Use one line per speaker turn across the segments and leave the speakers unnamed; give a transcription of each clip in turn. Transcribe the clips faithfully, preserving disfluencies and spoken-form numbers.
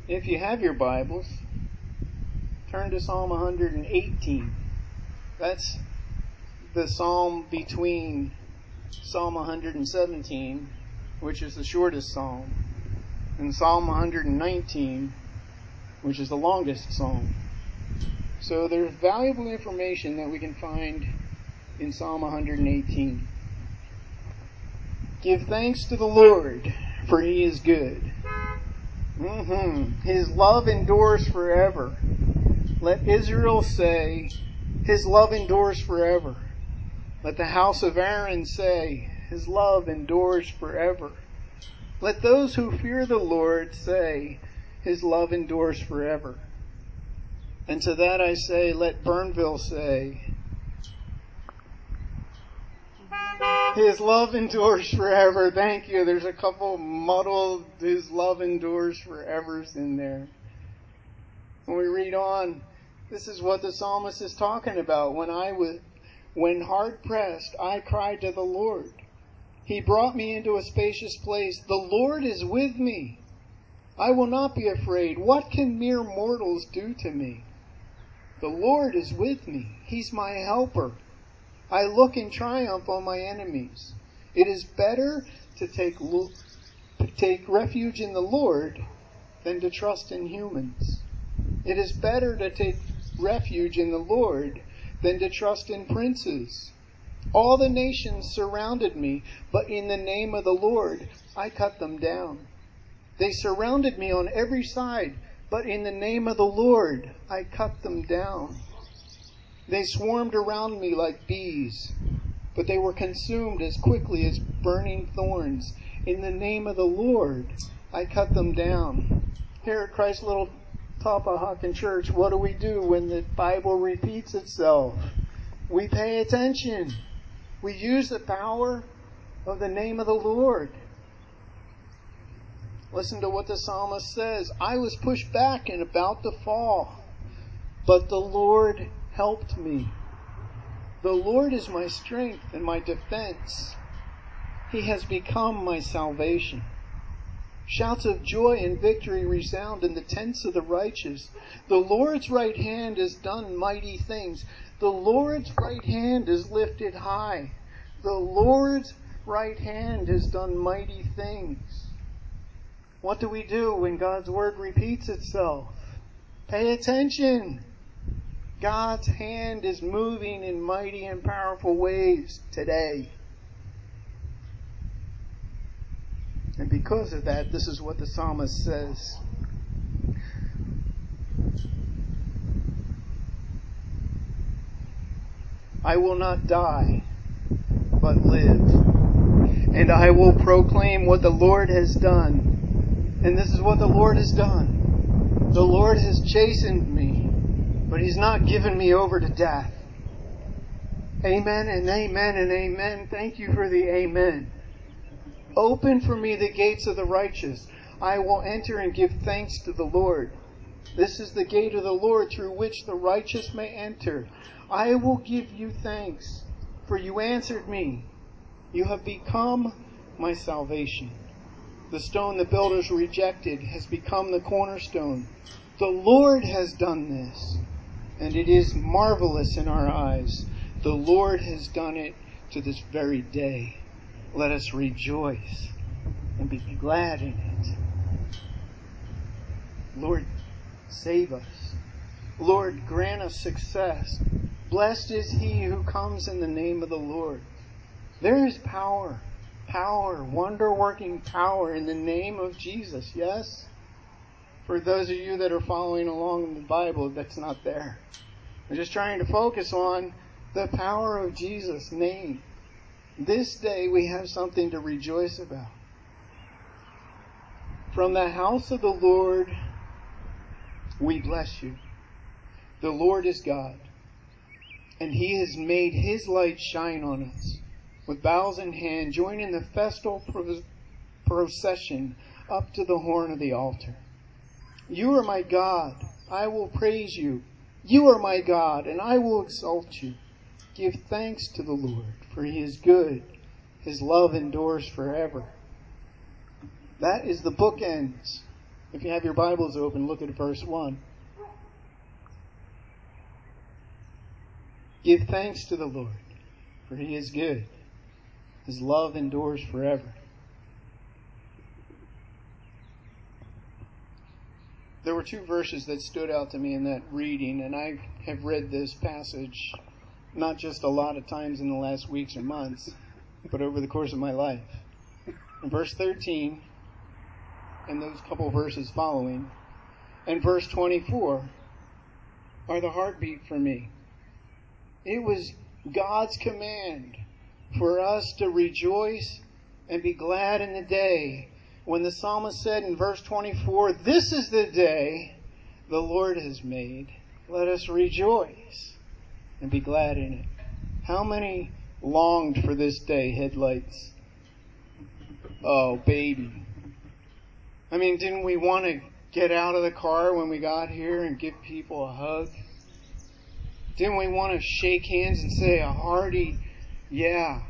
If you have your Bibles, turn to Psalm one hundred eighteen. That's the psalm between Psalm one hundred seventeen, which is the shortest psalm, and Psalm one hundred nineteen, which is the longest psalm. So there's valuable information that we can find in Psalm one hundred eighteen. Give thanks to the Lord, for He is good. Mm-hmm. His love endures forever. Let Israel say, His love endures forever. Let the house of Aaron say, His love endures forever. Let those who fear the Lord say, His love endures forever. And to that I say, let Burnville say, His love endures forever. Thank you. There's a couple muddled His love endures forevers in there. When we read on, this is what the psalmist is talking about. When I was, when hard pressed, I cried to the Lord. He brought me into a spacious place. The Lord is with me. I will not be afraid. What can mere mortals do to me? The Lord is with me. He's my helper. I look in triumph on my enemies. It is better to take, take refuge in the Lord than to trust in humans. It is better to take refuge in the Lord than to trust in princes. All the nations surrounded me, but in the name of the Lord I cut them down. They surrounded me on every side, but in the name of the Lord I cut them down. They swarmed around me like bees, but they were consumed as quickly as burning thorns. In the name of the Lord, I cut them down. Here at Christ Little Tappahaken Church, what do we do when the Bible repeats itself? We pay attention. We use the power of the name of the Lord. Listen to what the psalmist says. I was pushed back and about to fall, but the Lord helped me. The Lord is my strength and my defense. He has become my salvation. Shouts of joy and victory resound in the tents of the righteous. The Lord's right hand has done mighty things. The Lord's right hand is lifted high. The Lord's right hand has done mighty things. What do we do when God's word repeats itself? Pay attention. God's hand is moving in mighty and powerful ways today. And because of that, this is what the psalmist says. I will not die, but live. And I will proclaim what the Lord has done. And this is what the Lord has done. The Lord has chastened me, but He's not given me over to death. Amen and amen and amen. Thank you for the amen. Open for me the gates of the righteous. I will enter and give thanks to the Lord. This is the gate of the Lord through which the righteous may enter. I will give you thanks, for you answered me. You have become my salvation. The stone the builders rejected has become the cornerstone. The Lord has done this, and it is marvelous in our eyes. The Lord has done it to this very day. Let us rejoice and be glad in it. Lord, save us. Lord, grant us success. Blessed is he who comes in the name of the Lord. There is power, power, wonder-working power in the name of Jesus, yes? For those of you that are following along in the Bible, that's not there. I'm just trying to focus on the power of Jesus' name. This day we have something to rejoice about. From the house of the Lord, we bless you. The Lord is God, and He has made His light shine on us. With boughs in hand, join in the festal procession up to the horn of the altar. You are my God, I will praise you. You are my God, and I will exalt you. Give thanks to the Lord, for He is good. His love endures forever. That is the bookends If you have your Bibles open, look at verse one. Give thanks to the Lord, for He is good. His love endures forever. There were two verses that stood out to me in that reading, and I have read this passage not just a lot of times in the last weeks or months, but over the course of my life. In verse thirteen, and those couple verses following, and verse twenty-four are the heartbeat for me. It was God's command for us to rejoice and be glad in the day when the psalmist said in verse twenty-four, "This is the day the Lord has made. Let us rejoice and be glad in it." How many longed for this day, headlights? Oh, baby. I mean, didn't we want to get out of the car when we got here and give people a hug? Didn't we want to shake hands and say a hearty, yeah?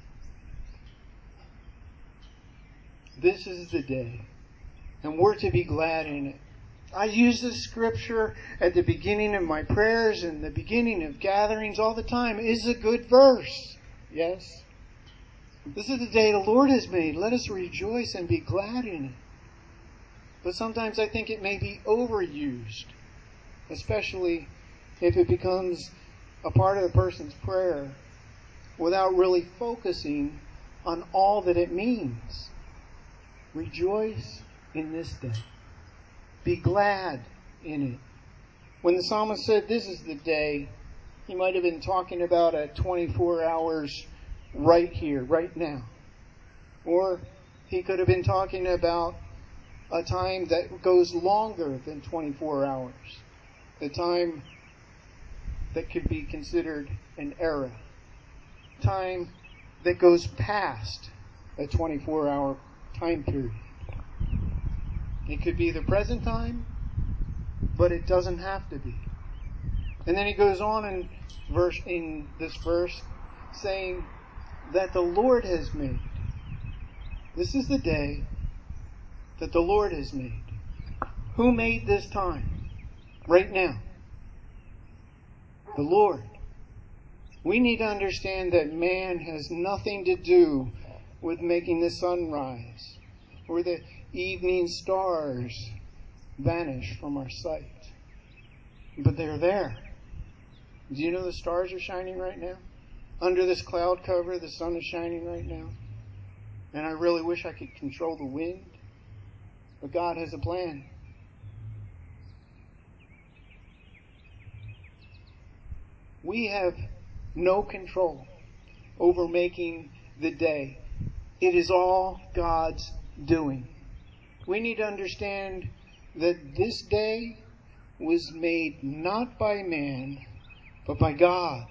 This is the day, and we're to be glad in it. I use this scripture at the beginning of my prayers and the beginning of gatherings all the time. It is a good verse. Yes? This is the day the Lord has made. Let us rejoice and be glad in it. But sometimes I think it may be overused, especially if it becomes a part of the person's prayer without really focusing on all that it means. Rejoice in this day. Be glad in it. When the psalmist said this is the day, he might have been talking about a twenty-four hours right here, right now. Or he could have been talking about a time that goes longer than twenty-four hours. The time that could be considered an era. Time that goes past a twenty-four hour time period. It could be the present time, but it doesn't have to be. And then he goes on in verse in this verse saying that the Lord has made. This is the day that the Lord has made. Who made this time? Right now. The Lord. We need to understand that man has nothing to do with making the sun rise or the evening stars vanish from our sight. But they're there. Do you know the stars are shining right now? Under this cloud cover, the sun is shining right now. And I really wish I could control the wind. But God has a plan. We have no control over making the day. It is all God's doing. We need to understand that this day was made not by man, but by God.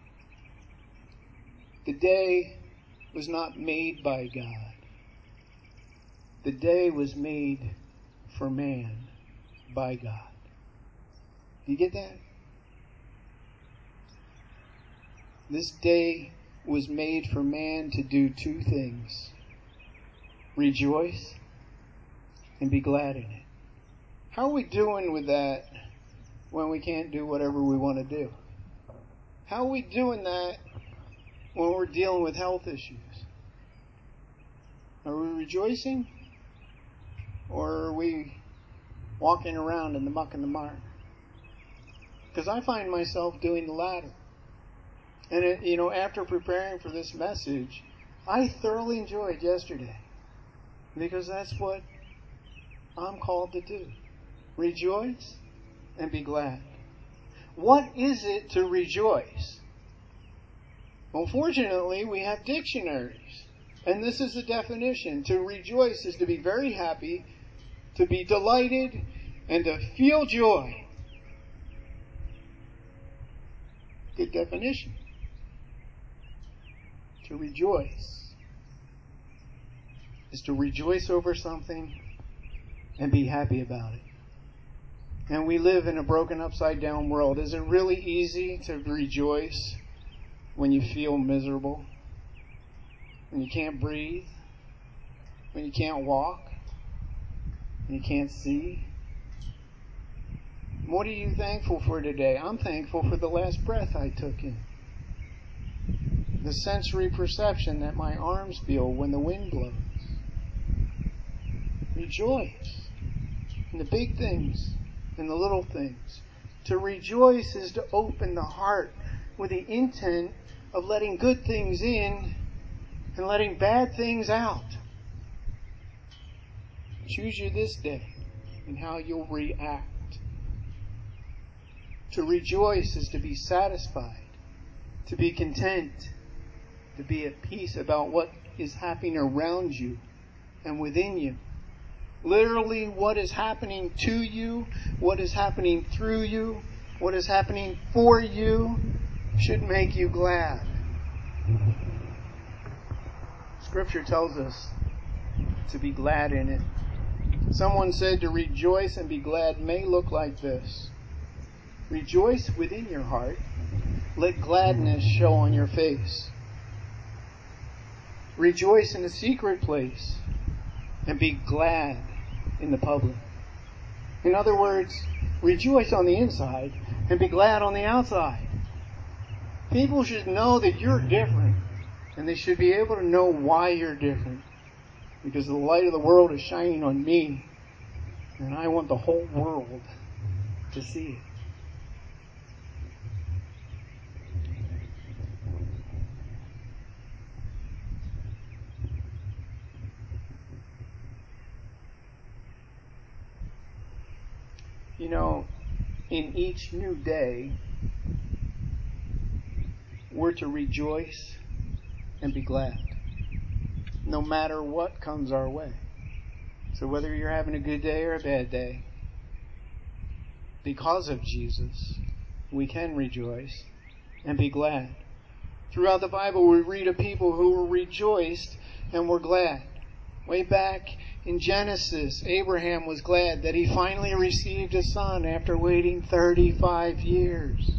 The day was not made by God. The day was made for man by God. Do you get that? This day was made for man to do two things. Rejoice and be glad in it. How are we doing with that when we can't do whatever we want to do? How are we doing that when we're dealing with health issues? Are we rejoicing? Or are we walking around in the muck and the mire? Because I find myself doing the latter. And, it, you know, after preparing for this message, I thoroughly enjoyed yesterday. Because that's what I'm called to do. Rejoice and be glad. What is it to rejoice? Unfortunately, we have dictionaries. And this is the definition. To rejoice is to be very happy, to be delighted, and to feel joy. Good definition. To rejoice is to rejoice over something and be happy about it. And we live in a broken, upside down world. Is it really easy to rejoice when you feel miserable? When you can't breathe? When you can't walk? You can't see. What are you thankful for today? I'm thankful for the last breath I took in. The sensory perception that my arms feel when the wind blows. Rejoice in the big things and the little things. To rejoice is to open the heart with the intent of letting good things in and letting bad things out. Choose you this day and how you'll react. To rejoice is to be satisfied, to be content, to be at peace about what is happening around you and within you. Literally, what is happening to you, what is happening through you, what is happening for you should make you glad. Scripture tells us to be glad in it. Someone said to rejoice and be glad may look like this. Rejoice within your heart. Let gladness show on your face. Rejoice in the secret place and be glad in the public. In other words, rejoice on the inside and be glad on the outside. People should know that you're different, and they should be able to know why you're different. Because the light of the world is shining on me, and I want the whole world to see it. You know, in each new day, we're to rejoice and be glad, no matter what comes our way. So whether you're having a good day or a bad day, because of Jesus, we can rejoice and be glad. Throughout the Bible, we read of people who were rejoiced and were glad. Way back in Genesis, Abraham was glad that he finally received a son after waiting thirty-five years.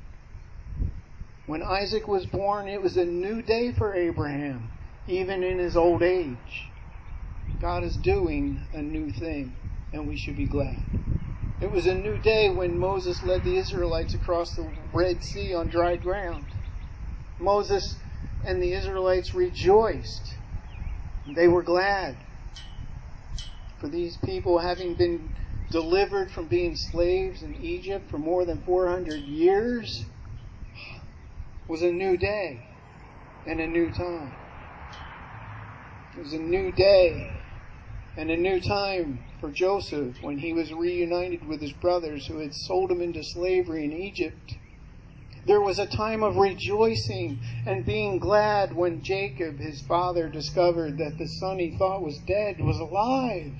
When Isaac was born, it was a new day for Abraham, even in his old age. God is doing a new thing, and we should be glad. It was a new day when Moses led the Israelites across the Red Sea on dry ground. Moses and the Israelites rejoiced. They were glad. For these people, having been delivered from being slaves in Egypt for more than four hundred years, was a new day and a new time. It was a new day and a new time for Joseph when he was reunited with his brothers who had sold him into slavery in Egypt. There was a time of rejoicing and being glad when Jacob, his father, discovered that the son he thought was dead was alive.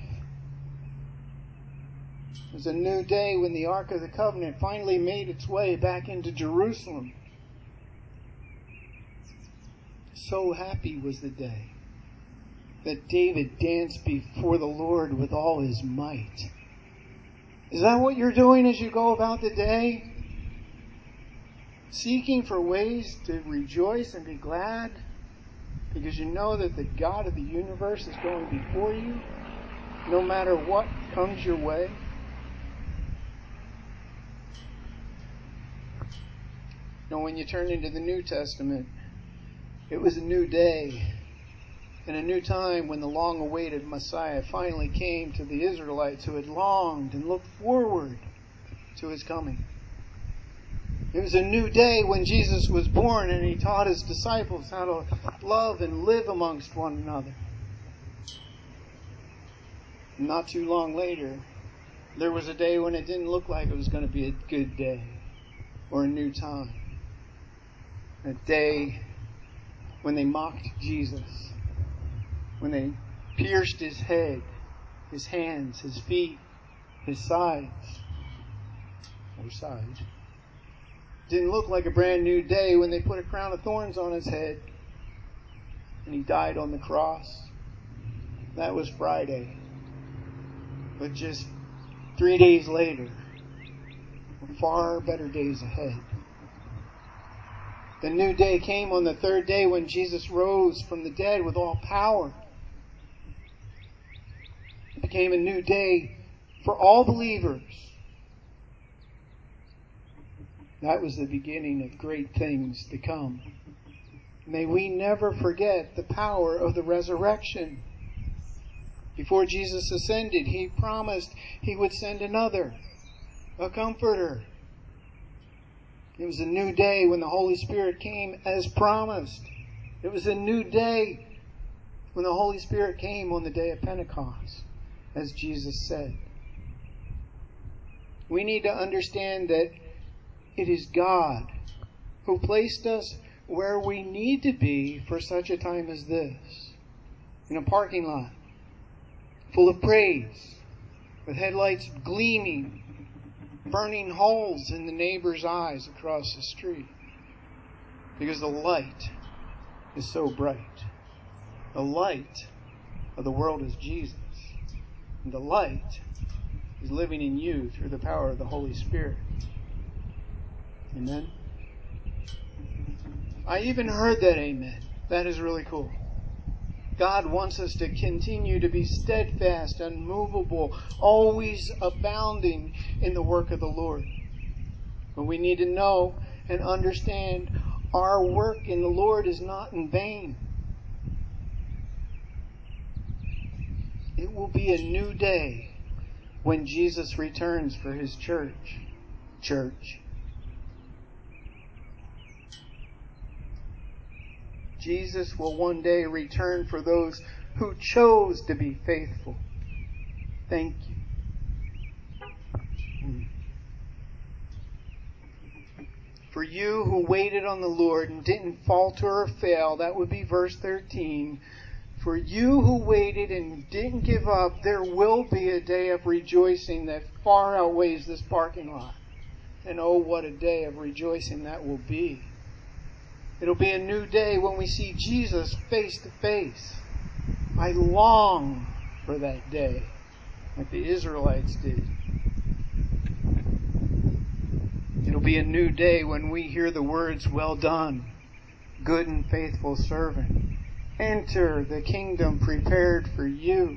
It was a new day when the Ark of the Covenant finally made its way back into Jerusalem. So happy was the day that David danced before the Lord with all his might. Is that what you're doing as you go about the day? Seeking for ways to rejoice and be glad because you know that the God of the universe is going before you no matter what comes your way? You know, when you turn into the New Testament, it was a new day and a new time when the long-awaited Messiah finally came to the Israelites who had longed and looked forward to his coming. It was a new day when Jesus was born and he taught his disciples how to love and live amongst one another. Not too long later, there was a day when it didn't look like it was going to be a good day or a new time. A day when they mocked Jesus, when they pierced his head, his hands, his feet, his sides, or side. Didn't look like a brand new day when they put a crown of thorns on his head and he died on the cross. That was Friday. But just three days later, far better days ahead. The new day came on the third day when Jesus rose from the dead with all power. It became a new day for all believers. That was the beginning of great things to come. May we never forget the power of the resurrection. Before Jesus ascended, He promised He would send another, a comforter. It was a new day when the Holy Spirit came as promised. It was a new day when the Holy Spirit came on the day of Pentecost, as Jesus said. We need to understand that it is God who placed us where we need to be for such a time as this. In a parking lot, full of praise, with headlights gleaming, burning holes in the neighbor's eyes across the street. Because the light is so bright. The light of the world is Jesus. And the light is living in you through the power of the Holy Spirit. Amen? I even heard that amen. That is really cool. God wants us to continue to be steadfast, unmovable, always abounding in the work of the Lord. But we need to know and understand our work in the Lord is not in vain. It will be a new day when Jesus returns for His church. Church. Jesus will one day return for those who chose to be faithful. Thank you. For you who waited on the Lord and didn't falter or fail, that would be verse thirteen. For you who waited and didn't give up, there will be a day of rejoicing that far outweighs this parking lot. And oh, what a day of rejoicing that will be. It'll be a new day when we see Jesus face to face. I long for that day, like the Israelites did. It'll be a new day when we hear the words, "Well done, good and faithful servant. Enter the kingdom prepared for you."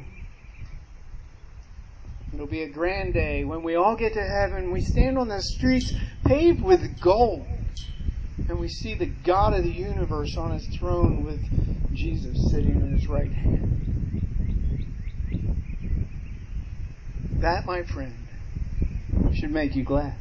It'll be a grand day when we all get to heaven. We stand on the streets paved with gold. And we see the God of the universe on His throne with Jesus sitting in His right hand. That, my friend, should make you glad.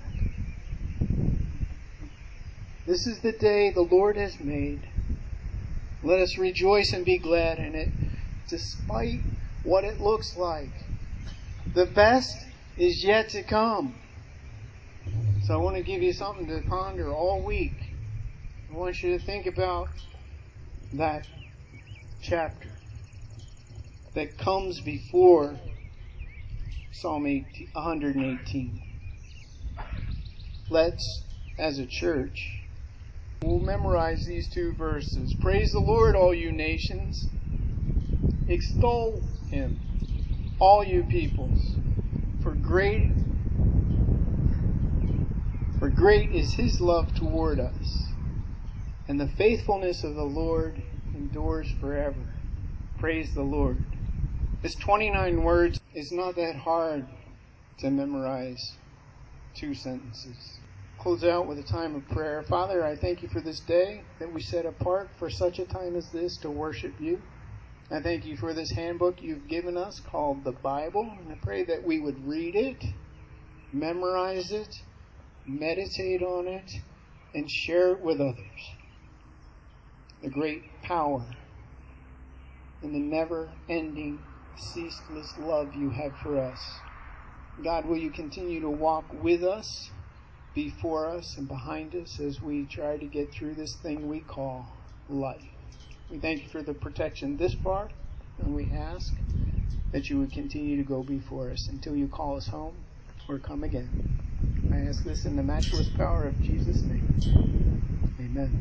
This is the day the Lord has made. Let us rejoice and be glad in it, despite what it looks like. The best is yet to come. So I want to give you something to ponder all week. I want you to think about that chapter that comes before Psalm one eighteen. Let's, as a church, we'll memorize these two verses. Praise the Lord, all you nations. Extol Him, all you peoples. For great, for great is His love toward us. And the faithfulness of the Lord endures forever. Praise the Lord. This twenty-nine words is not that hard to memorize. Two sentences. Close out with a time of prayer. Father, I thank You for this day that we set apart for such a time as this to worship You. I thank You for this handbook You've given us called the Bible. And I pray that we would read it, memorize it, meditate on it, and share it with others. The great power and the never-ending, ceaseless love You have for us. God, will You continue to walk with us, before us, and behind us as we try to get through this thing we call life. We thank You for the protection this far, and we ask that You would continue to go before us until You call us home or come again. I ask this in the matchless power of Jesus' name. Amen.